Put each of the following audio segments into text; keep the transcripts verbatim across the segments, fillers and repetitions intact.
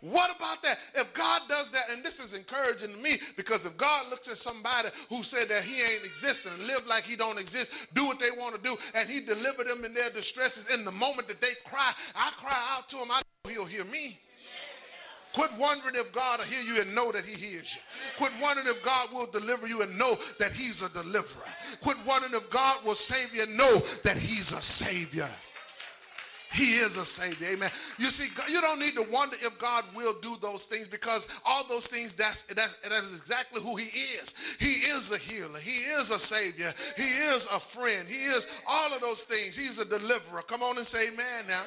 What about that? If God does that, and this is encouraging to me, because if God looks at somebody who said that he ain't existing and live like he don't exist, do what they want to do, and he delivered them in their distresses in the moment that they cry, I cry out to him, I know he'll hear me. Quit wondering if God will hear you and know that he hears you. Quit wondering if God will deliver you and know that he's a deliverer. Quit wondering if God will save you and know that he's a savior. He is a savior, amen. You see, you don't need to wonder if God will do those things, because all those things, that's, that's, that's exactly who he is. He is a healer. He is a savior. He is a friend. He is all of those things. He's a deliverer. Come on and say amen now.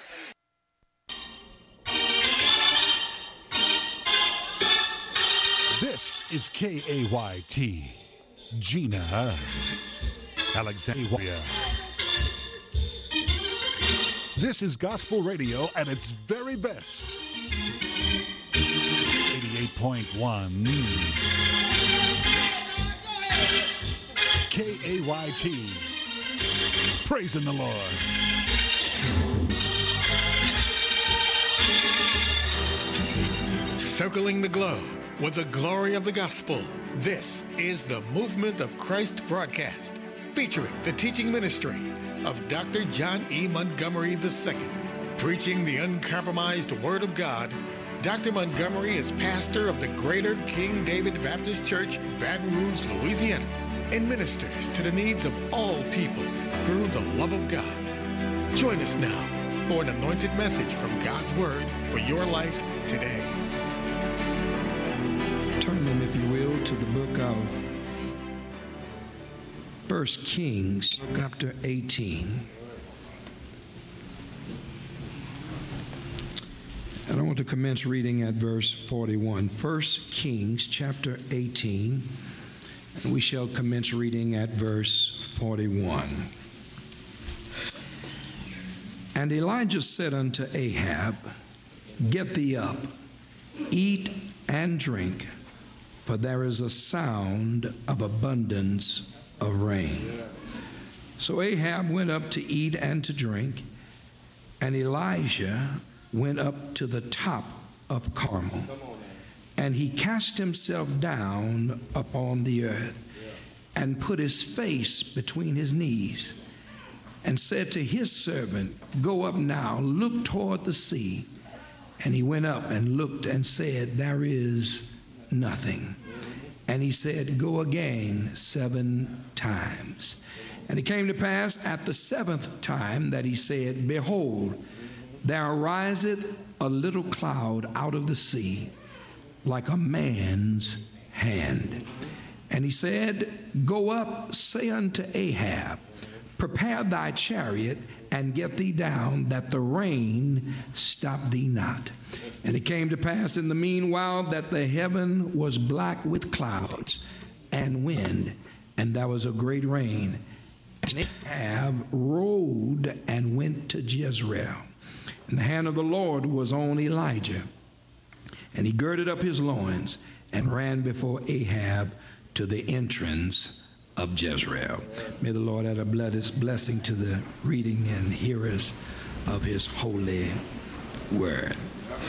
This is K A Y T, Gina Alexandria. This is gospel radio at its very best. eighty-eight point one K A Y T. Praising the Lord. Circling the globe with the glory of the gospel. This is the Movement of Christ broadcast, featuring the teaching ministry of Doctor John E. Montgomery the Second. Preaching the uncompromised Word of God, Doctor Montgomery is pastor of the Greater King David Baptist Church, Baton Rouge, Louisiana, and ministers to the needs of all people through the love of God. Join us now for an anointed message from God's Word for your life today. Turn them, if you will, to the book of First Kings, chapter eighteen. And I want to commence reading at verse forty-one. First Kings, chapter eighteen, and we shall commence reading at verse forty-one. And Elijah said unto Ahab, Get thee up, eat and drink, for there is a sound of abundance of rain. So Ahab went up to eat and to drink, and Elijah went up to the top of Carmel, and he cast himself down upon the earth and put his face between his knees and said to his servant, Go up now, look toward the sea. And he went up and looked and said, There is nothing. And he said, Go again seven times. And it came to pass at the seventh time that he said, Behold, there ariseth a little cloud out of the sea, like a man's hand. And he said, Go up, say unto Ahab, Prepare thy chariot, and get thee down, that the rain stop thee not. And it came to pass in the meanwhile that the heaven was black with clouds and wind, and there was a great rain. And Ahab rode and went to Jezreel. And the hand of the Lord was on Elijah. And he girded up his loins and ran before Ahab to the entrance of Jezreel. May the Lord add a blessing to the reading and hearers of his holy word.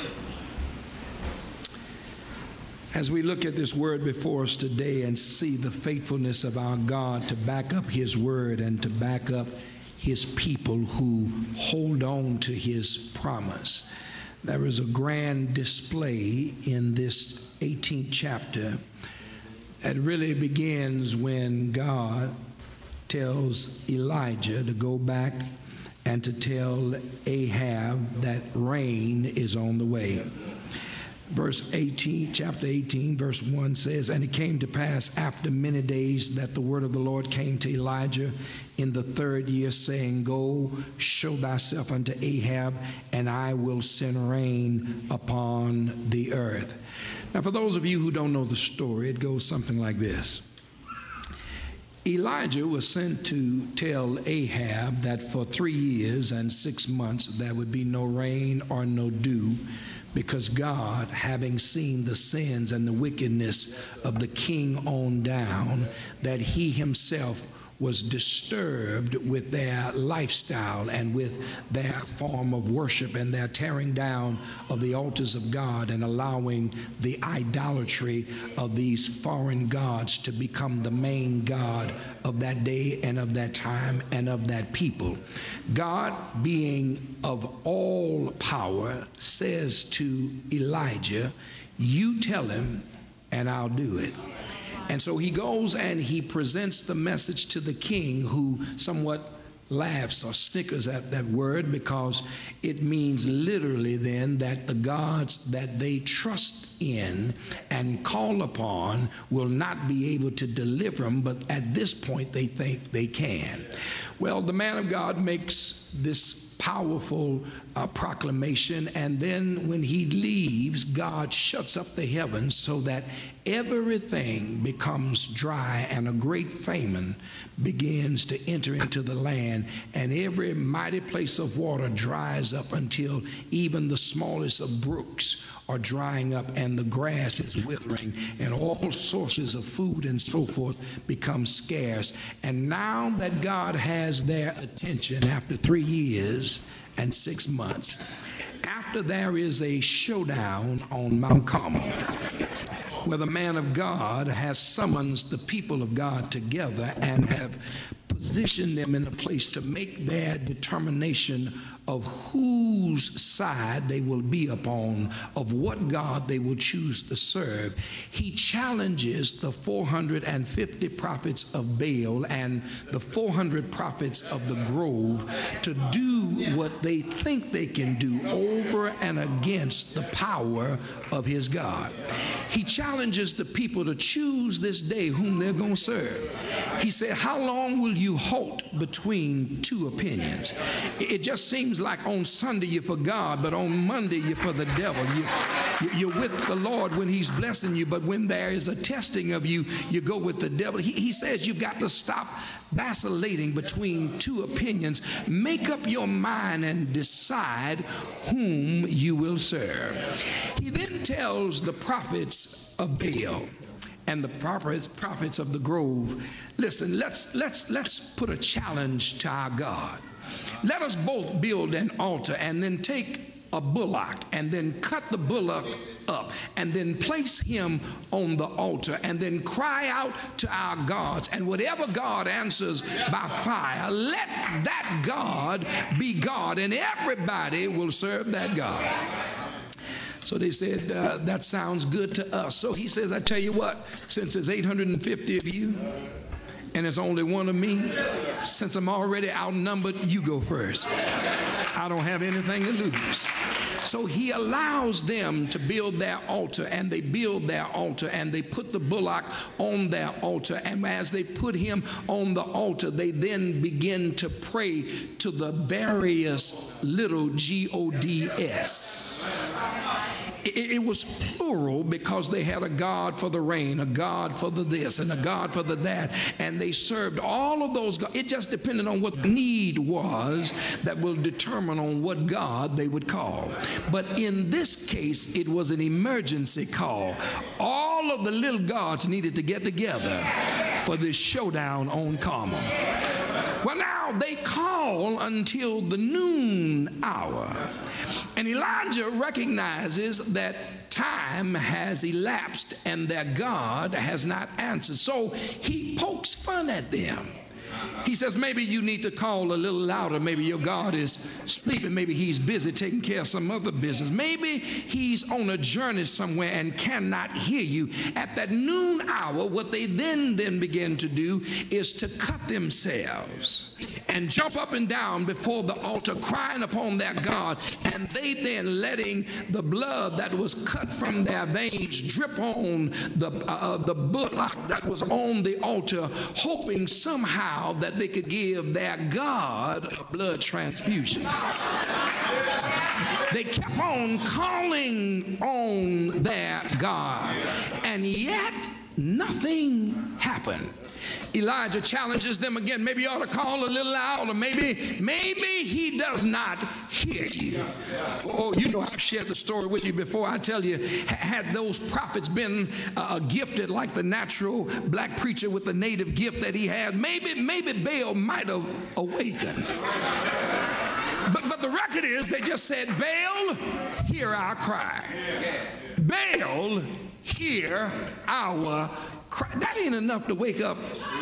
As we look at this word before us today and see the faithfulness of our God to back up his word and to back up his people who hold on to his promise, there is a grand display in this eighteenth chapter. It really begins when God tells Elijah to go back and to tell Ahab that rain is on the way. Verse eighteen, chapter eighteen, verse one says, And it came to pass after many days that the word of the Lord came to Elijah in the third year, saying, Go, show thyself unto Ahab, and I will send rain upon the earth. Now, for those of you who don't know the story, it goes something like this. Elijah was sent to tell Ahab that for three years and six months there would be no rain or no dew, because God, having seen the sins and the wickedness of the king on down, that he himself was disturbed with their lifestyle and with their form of worship and their tearing down of the altars of God and allowing the idolatry of these foreign gods to become the main God of that day and of that time and of that people. God, being of all power, says to Elijah, "You tell him and I'll do it." And so he goes and he presents the message to the king, who somewhat laughs or snickers at that word, because it means literally then that the gods that they trust in and call upon will not be able to deliver them, but at this point they think they can. Well, the man of God makes this powerful uh, proclamation, and then when he leaves, God shuts up the heavens so that everything becomes dry, and a great famine begins to enter into the land, and every mighty place of water dries up until even the smallest of brooks are drying up, and the grass is withering, and all sources of food and so forth become scarce. And now that God has their attention after three years and six months, after there is a showdown on Mount Carmel, where the man of God has summoned the people of God together and have positioned them in a place to make their determination of whose side they will be upon, of what God they will choose to serve. He challenges the four hundred fifty prophets of Baal and the four hundred prophets of the Grove to do what they think they can do over and against the power of his God. He challenges the people to choose this day whom they're going to serve. He said, "How long will you halt between two opinions?" It just seems like on Sunday you're for God, but on Monday you're for the devil. You, you're with the Lord when he's blessing you, but when there is a testing of you, you go with the devil. He, he says you've got to stop vacillating between two opinions. Make up your mind and decide whom you will serve. He then tells the prophets of Baal and the prophets, prophets of the Grove, listen, let's, let's, let's put a challenge to our God. Let us both build an altar and then take a bullock and then cut the bullock up and then place him on the altar and then cry out to our gods, and whatever God answers by fire, let that God be God, and everybody will serve that God. So they said, uh, that sounds good to us. So he says, I tell you what, since there's eight hundred fifty of you and there's only one of me, since I'm already outnumbered, you go first. I don't have anything to lose. So he allows them to build their altar, and they build their altar, and they put the bullock on their altar. And as they put him on the altar, they then begin to pray to the various little G O D S. It, it was plural because they had a God for the rain, a God for the this, and a God for the that. And they served all of those gods. It just depended on what the need was that will determine on what God they would call. But in this case, it was an emergency call. All of the little gods needed to get together for this showdown on Carmel. Well, now they call until the noon hour. And Elijah recognizes that time has elapsed and their God has not answered. So he pokes fun at them. He says, maybe you need to call a little louder. Maybe your God is sleeping. Maybe he's busy taking care of some other business. Maybe he's on a journey somewhere and cannot hear you. At that noon hour, what they then then begin to do is to cut themselves and jump up and down before the altar, crying upon their God. And they then letting the blood that was cut from their veins drip on the, uh, the bullock that was on the altar, hoping somehow that they could give their God a blood transfusion. They kept on calling on their God, and yet nothing happened. Elijah challenges them again. Maybe you ought to call a little louder. Maybe, maybe he does not hear you. Oh, you know I've shared the story with you before. I tell you, had those prophets been uh, gifted like the natural black preacher with the native gift that he had, maybe, maybe Baal might have awakened. But, but the record is they just said, Baal, hear our cry. Baal, hear our cry. That ain't enough to wake up.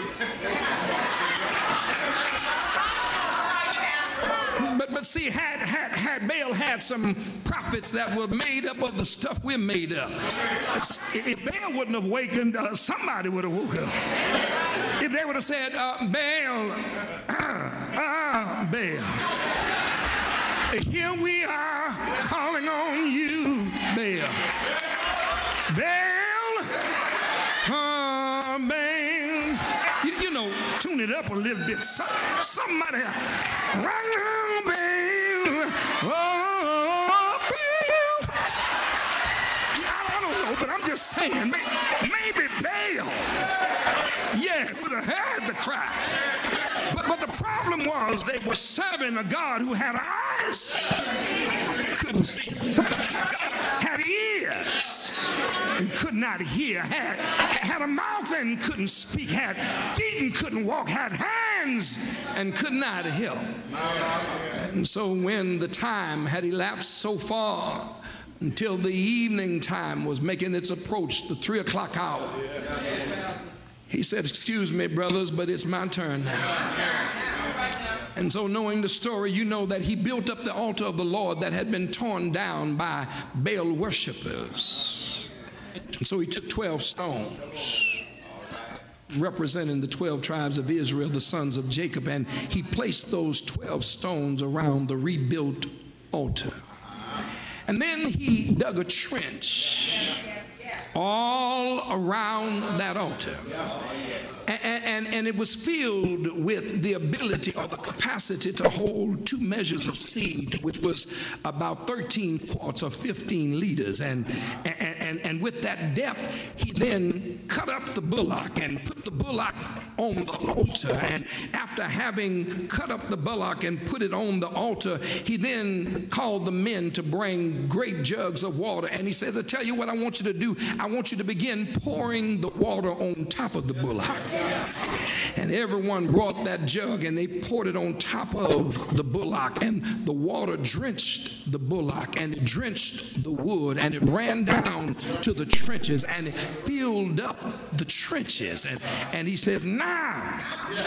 But, but see, had, had, had Baal had some prophets that were made up of the stuff we're made up. If Baal wouldn't have wakened, uh, somebody would have woke up. If they would have said, uh, Baal, ah, ah, Baal. Here we are calling on you, Baal. Baal, oh, Baal. You, you know, tune it up a little bit. So, somebody, right now, Baal. Oh, Baal. I, I don't know, but I'm just saying, maybe Baal, yeah, would have heard the cry. But, but the problem was they were serving a God who had eyes, couldn't see, had ears and could not hear, had, had a mouth and couldn't speak, had feet and couldn't walk, had hands and could not help. And so when the time had elapsed so far until the evening time was making its approach, the three o'clock hour, he said, excuse me, brothers, but it's my turn now. And so knowing the story, you know that he built up the altar of the Lord that had been torn down by Baal worshipers. And so he took twelve stones, representing the twelve tribes of Israel, the sons of Jacob, and he placed those twelve stones around the rebuilt altar. And then he dug a trench all around that altar. And, and, and it was filled with the ability or the capacity to hold two measures of seed, which was about thirteen quarts or fifteen liters. And, and, and, and with that depth, he then cut up the bullock and put the bullock on the altar. And after having cut up the bullock and put it on the altar, he then called the men to bring great jugs of water. And he says, I tell you what I want you to do. I want you to begin pouring the water on top of the bullock. And everyone brought that jug and they poured it on top of the bullock, and the water drenched the bullock and it drenched the wood and it ran down to the trenches and it filled up the trenches. And, and he says, now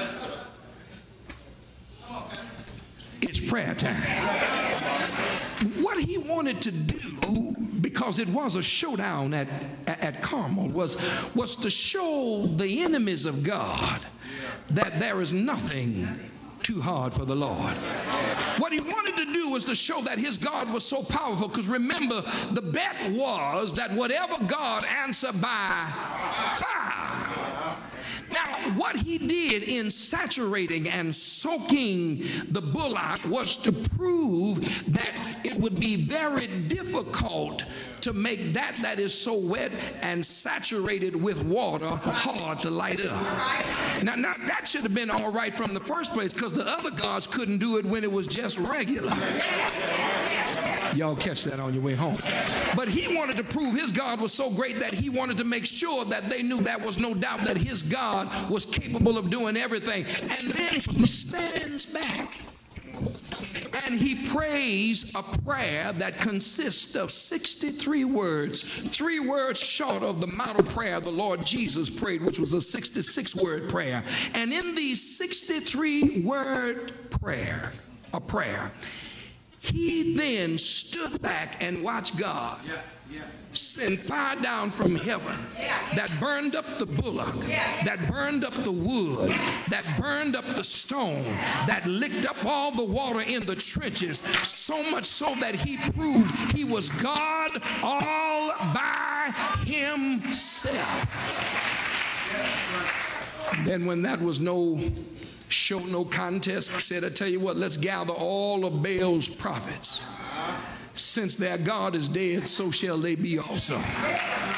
it's prayer time. What he wanted to do, because it was a showdown at, at Carmel, was, was to show the enemies of God that there is nothing too hard for the Lord. What he wanted to do was to show that his God was so powerful, because remember, the bet was that whatever God answered by fire. Now, what he did in saturating and soaking the bullock was to prove that it would be very difficult to make that that is so wet and saturated with water hard to light up. Now, now that should have been all right from the first place, because the other gods couldn't do it when it was just regular. Y'all catch that on your way home. But he wanted to prove his God was so great that he wanted to make sure that they knew there was no doubt that his God was capable of doing everything. And then he stands back and he prays a prayer that consists of sixty-three words, three words short of the model prayer the Lord Jesus prayed, which was a sixty-six word prayer. And in these sixty-three word prayer, a prayer, he then stood back and watched God yeah, yeah. send fire down from heaven that burned up the bullock, that burned up the wood, that burned up the stone, that licked up all the water in the trenches, so much so that he proved he was God all by himself. Then when that was no show, no contest, he said, I tell you what, let's gather all of Baal's prophets. Since their God is dead, so shall they be also.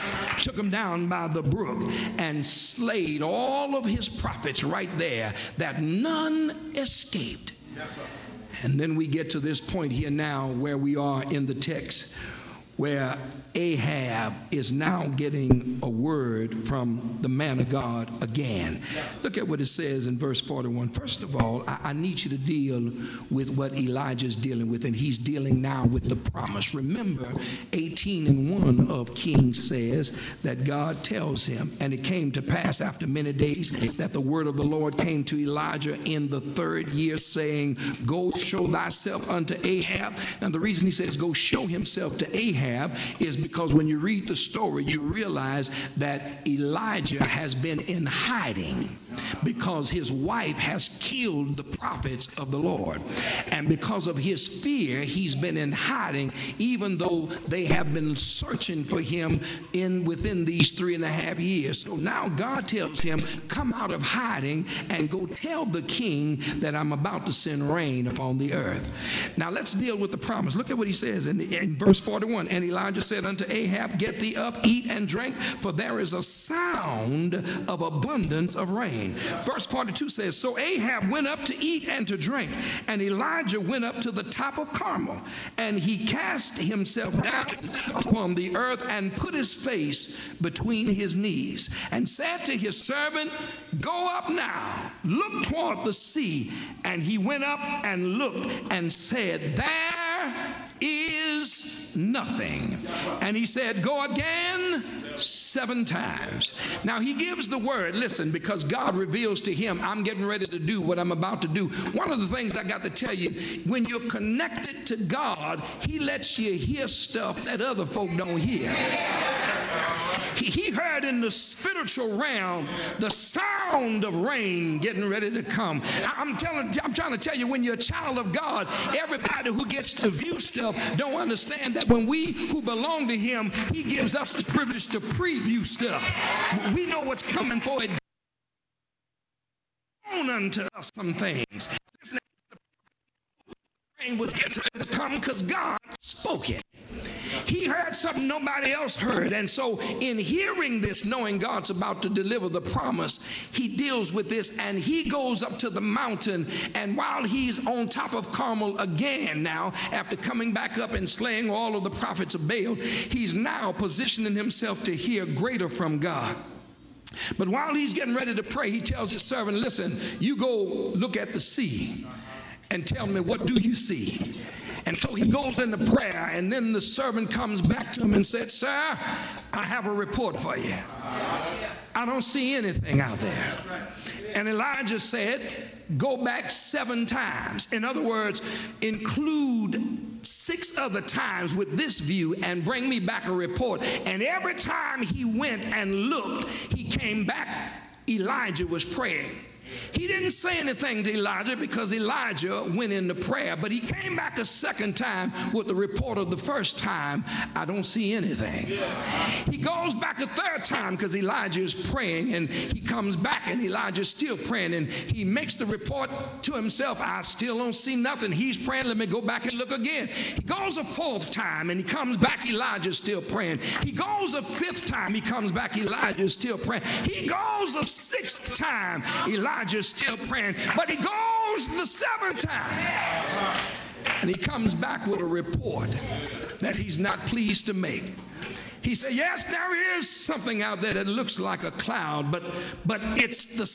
took him down by the brook and slayed all of his prophets right there, that none escaped. Yes, sir. And then we get to this point here now where we are in the text, where Ahab is now getting a word from the man of God again. Look at what it says in verse forty-one. First of all, I, I need you to deal with what Elijah is dealing with, and he's dealing now with the promise. Remember, eighteen and one of Kings says that God tells him, and it came to pass after many days that the word of the Lord came to Elijah in the third year, saying, go show thyself unto Ahab. Now, the reason he says go show himself to Ahab is because when you read the story, you realize that Elijah has been in hiding because his wife has killed the prophets of the Lord. And because of his fear, he's been in hiding, even though they have been searching for him in within these three and a half years. So now God tells him, come out of hiding and go tell the king that I'm about to send rain upon the earth. Now let's deal with the promise. Look at what he says in, in verse forty-one. And Elijah said unto Ahab, get thee up, eat and drink, for there is a sound of abundance of rain. Verse forty-two says, so Ahab went up to eat and to drink, and Elijah went up to the top of Carmel, and he cast himself down upon the earth and put his face between his knees, and said to his servant, go up now, look toward the sea. And he went up and looked and said, there is nothing. And he said, go again seven times. Now he gives the word, listen, because God reveals to him, I'm getting ready to do what I'm about to do. One of the things I got to tell you, when you're connected to God, he lets you hear stuff that other folk don't hear. He heard in the spiritual realm the sound of rain getting ready to come. I'm telling, I'm trying to tell you, when you're a child of God, everybody who gets to view stuff don't understand that when we who belong to him, he gives us the privilege to preview stuff. We know what's coming for it. Unto us some things. Listen, the rain was getting ready to come because God spoke it. He heard something nobody else heard. And so in hearing this, knowing God's about to deliver the promise, he deals with this, and he goes up to the mountain. And while he's on top of Carmel again now, after coming back up and slaying all of the prophets of Baal, he's now positioning himself to hear greater from God. But while he's getting ready to pray, he tells his servant, listen, you go look at the sea and tell me, what do you see? And so he goes into prayer, and then the servant comes back to him and said, sir, I have a report for you. I don't see anything out there. And Elijah said, go back seven times. In other words, include six other times with this view and bring me back a report. And every time he went and looked, he came back, Elijah was praying. He didn't say anything to Elijah because Elijah went into prayer, but he came back a second time with the report of the first time, I don't see anything. He goes back a third time because Elijah is praying, and he comes back and Elijah's still praying, and he makes the report to himself, I still don't see nothing. He's praying, let me go back and look again. He goes a fourth time and he comes back, Elijah's still praying. He goes a fifth time, he comes back, Elijah's still praying. He goes a sixth time, Elijah's still praying, but he goes the seventh time and he comes back with a report that he's not pleased to make. He said, yes, there is something out there that looks like a cloud, but but it's the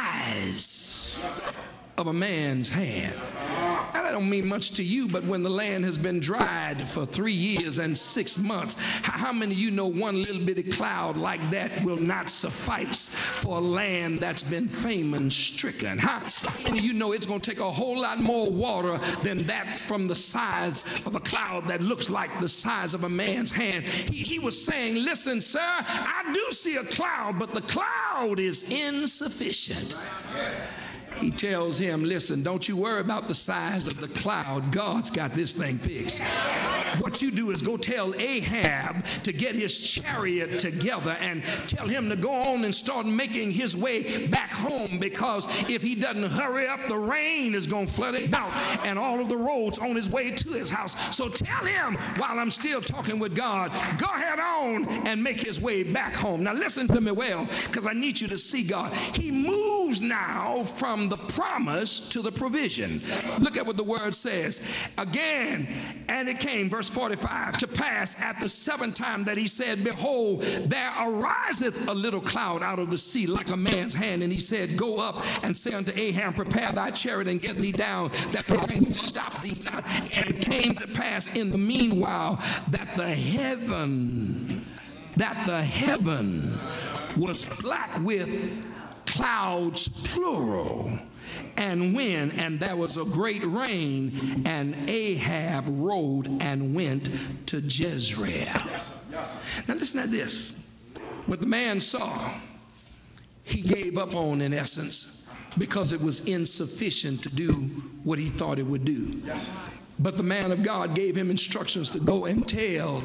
size of a man's hand. And I don't mean much to you, but when the land has been dried for three years and six months, how many of you know one little bitty cloud like that will not suffice for a land that's been famine stricken? How many of you know it's going to take a whole lot more water than that from the size of a cloud that looks like the size of a man's hand? He, he was saying, listen, sir, I do see a cloud, but the cloud is insufficient. He tells him, listen, don't you worry about the size of the cloud. God's got this thing fixed. what you do is go tell Ahab to get his chariot together and tell him to go on and start making his way back home, because if he doesn't hurry up, the rain is going to flood it out and all of the roads on his way to his house. So tell him, while I'm still talking with God, go ahead on and make his way back home. Now listen to me well, because I need you to see God. He moves now from the promise to the provision. Look at what the word says. Again, and it came, verse forty-five, to pass at the seventh time that he said, behold, there ariseth a little cloud out of the sea like a man's hand. And he said, go up and say unto Ahab, prepare thy chariot and get thee down, that the rain stop thee not. And it came to pass in the meanwhile that the heaven, that the heaven was black with clouds, plural, and wind, and there was a great rain, and Ahab rode and went to Jezreel. Now listen to this. What the man saw, he gave up on, in essence, because it was insufficient to do what he thought it would do. But the man of God gave him instructions to go and tell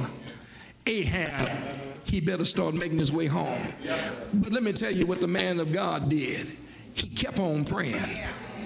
Ahab he better start making his way home. But let me tell you what the man of God did. He kept on praying.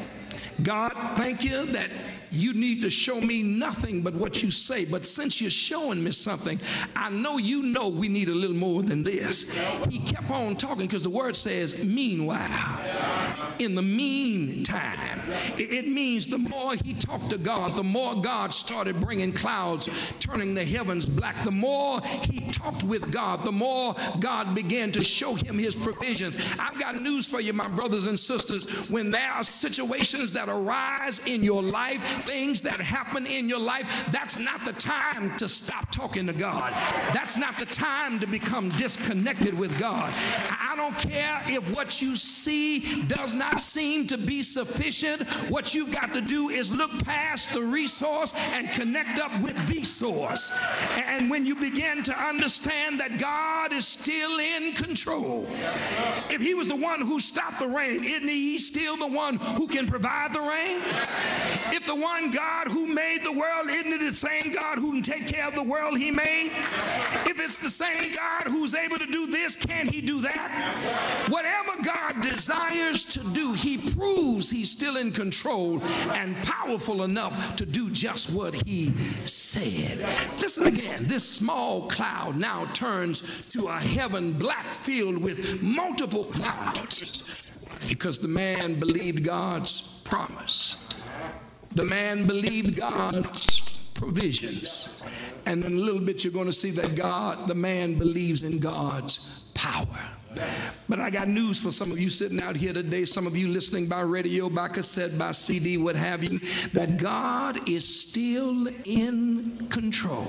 God, thank you that you need to show me nothing but what you say. But since you're showing me something, I know you know we need a little more than this. He kept on talking, because the word says, meanwhile, in the meantime. It means the more he talked to God, the more God started bringing clouds, turning the heavens black. The more he talked with God, the more God began to show him his provisions. I've got news for you, my brothers and sisters. When there are situations that arise in your life, things that happen in your life, that's not the time to stop talking to God. That's not the time to become disconnected with God. I don't care if what you see does not seem to be sufficient. What you've got to do is look past the resource and connect up with the source. And when you begin to understand that God is still in control, if he was the one who stopped the rain, isn't he still the one who can provide the rain? If the one God who made the world, isn't it the same God who can take care of the world he made? If it's the same God who's able to do this, can't he do that? Whatever God desires to do, he proves he's still in control and powerful enough to do just what he said. Listen again, this small cloud now turns to a heaven black filled with multiple clouds, because the man believed God's promise. The man believed God's provisions. And in a little bit you're going to see that God, the man believes in God's power. But I got news for some of you sitting out here today, some of you listening by radio, by cassette, by C D, what have you, that God is still in control.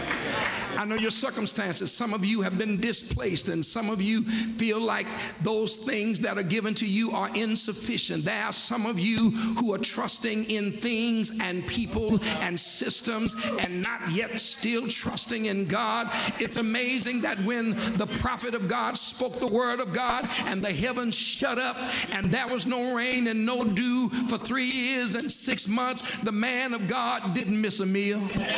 I know your circumstances. Some of you have been displaced, and some of you feel like those things that are given to you are insufficient. There are some of you who are trusting in things and people and systems and not yet still trusting in God. It's amazing that when the prophet of God spoke the word of God and the heavens shut up and there was no rain and no dew for three years and six months, the man of God didn't miss a meal.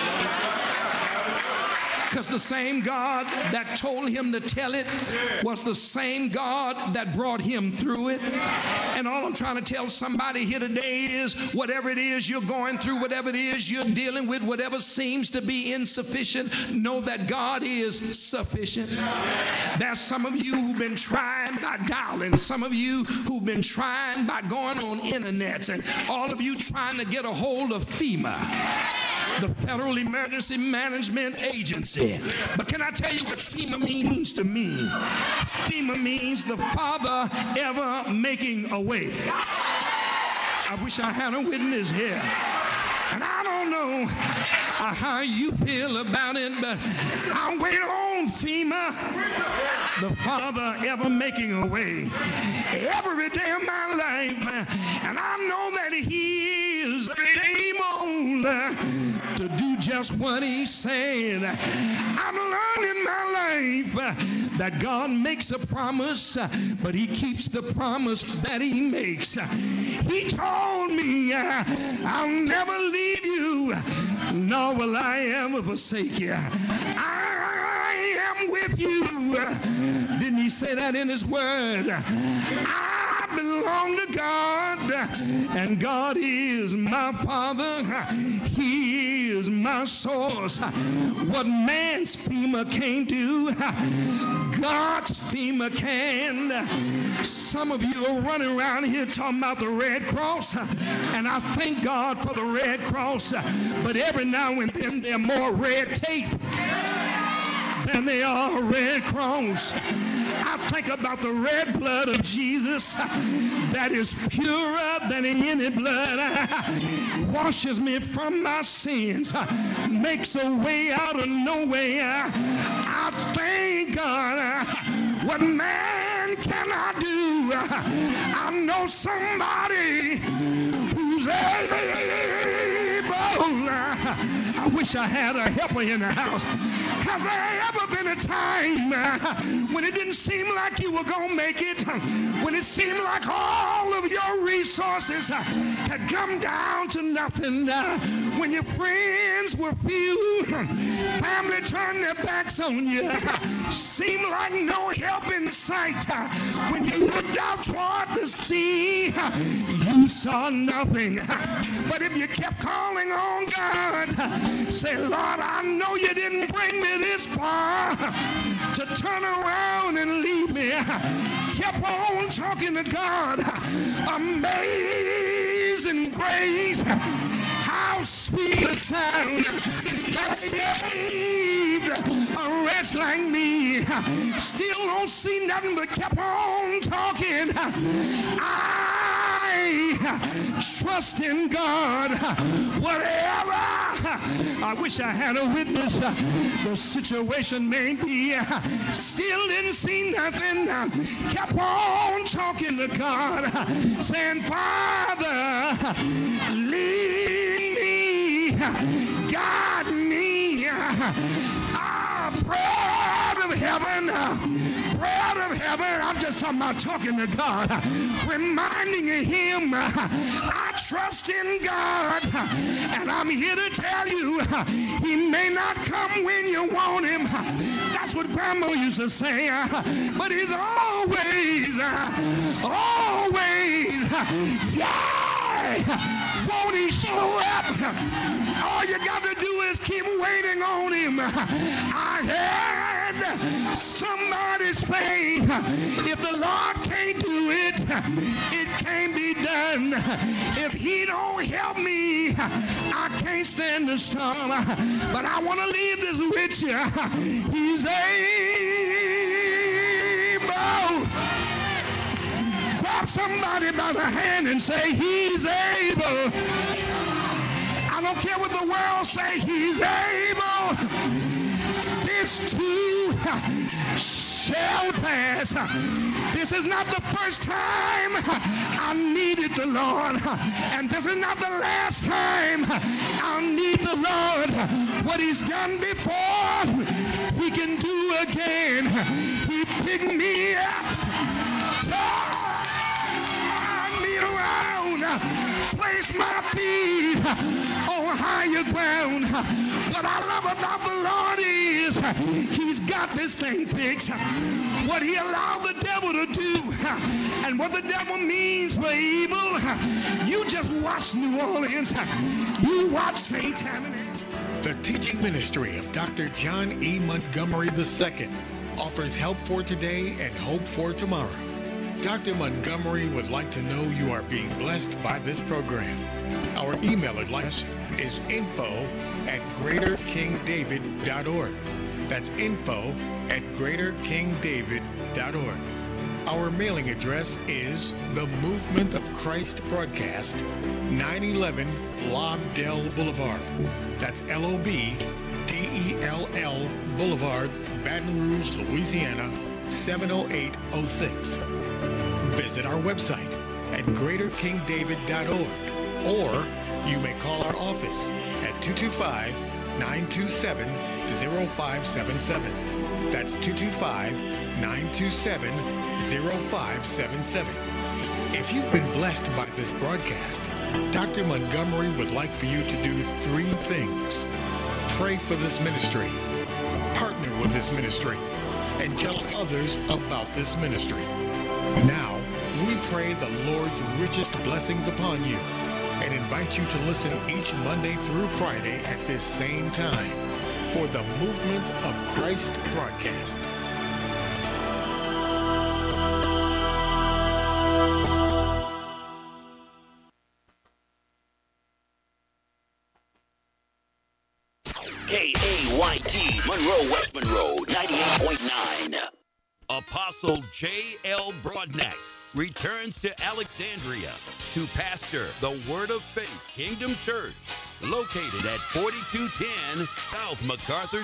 Because the same God that told him to tell it was the same God that brought him through it. And all I'm trying to tell somebody here today is, whatever it is you're going through, whatever it is you're dealing with, whatever seems to be insufficient, know that God is sufficient. There's some of you who've been trying by dialing, some of you who've been trying by going on internets, and all of you trying to get a hold of FEMA, the Federal Emergency Management Agency. But can I tell you what FEMA means to me? FEMA means the Father ever making a way. I wish I had a witness here. And I don't know uh, how you feel about it, but I'll wait on FEMA, the Father ever making a way every day of my life. And I know that he is able to do just what he said. I've learned in my life that God makes a promise, but he keeps the promise that he makes. He told me, I'll never leave you nor will I ever forsake you. I am with you. Didn't he say that in his word? I belong to God, and God is my Father. He is my source. What man's FEMA can't do, God's FEMA can. Some of you are running around here talking about the Red Cross, and I thank God for the Red Cross, but every now and then there are more red tape than they are Red Cross. I think about the red blood of Jesus that is purer than any blood. Washes me from my sins, makes a way out of no way. I thank God. What man cannot do, I know somebody who's able. I wish I had a helper in the house. Has there ever been a time when it didn't seem like you were going to make it? When it seemed like all of your resources had come down to nothing? When your friends were few, family turned their backs on you, seemed like no help in sight. When you looked out toward the sea, you saw nothing. But if you kept calling on God, say, Lord, I know you didn't bring me this far to turn around and leave me. Kept on talking to God. Amazing grace. How sweet the sound that saved a wretch like me. Still don't see nothing but kept on talking. I trust in God. Whatever. I wish I had a witness. The situation may be. Still didn't see nothing. Kept on talking to God. Saying, Father, lead me, guide me. Ah, bread of heaven, bread of heaven. I'm just talking about talking to God, reminding him I trust in God, and I'm here to tell you he may not come when you want him. That's what Grandma used to say, but he's always, always, yeah. Won't he show up? All you got to do is keep waiting on him. I heard somebody say, if the Lord can't do it, it can't be done. If he don't help me, I can't stand the storm. But I want to leave this with you. He's able. Grab somebody by the hand and say, he's able. I don't care what the world say, he's able. This too shall pass. This is not the first time I needed the Lord, and this is not the last time I'll need the Lord. What he's done before, he can do again. He picked me up. Around, place my feet on higher ground. What I love about the Lord is he's got this thing fixed. What he allowed the devil to do and what the devil means for evil, you just watch New Orleans. You watch Saint Tabernacle. The teaching ministry of Doctor John E. Montgomery the Second offers help for today and hope for tomorrow. Doctor Montgomery would like to know you are being blessed by this program. Our email address is info at greater king david dot org. That's info at greater king david dot org. Our mailing address is The Movement of Christ Broadcast, nine eleven Lobdell Boulevard. That's L O B D E L L Boulevard, Baton Rouge, Louisiana, seven oh eight oh six. Visit our website at greater king david dot org, or you may call our office at two two five, nine two seven, zero five seven seven. That's two two five, nine two seven, zero five seven seven. If you've been blessed by this broadcast, Doctor Montgomery would like for you to do three things. Pray for this ministry, partner with this ministry, and tell others about this ministry. Now, we pray the Lord's richest blessings upon you and invite you to listen each Monday through Friday at this same time for the Movement of Christ broadcast. K A Y T, Monroe, West Monroe, ninety-eight point nine. Apostle J L Broadnax returns to Alexandria to pastor the Word of Faith Kingdom Church, located at forty-two ten South MacArthur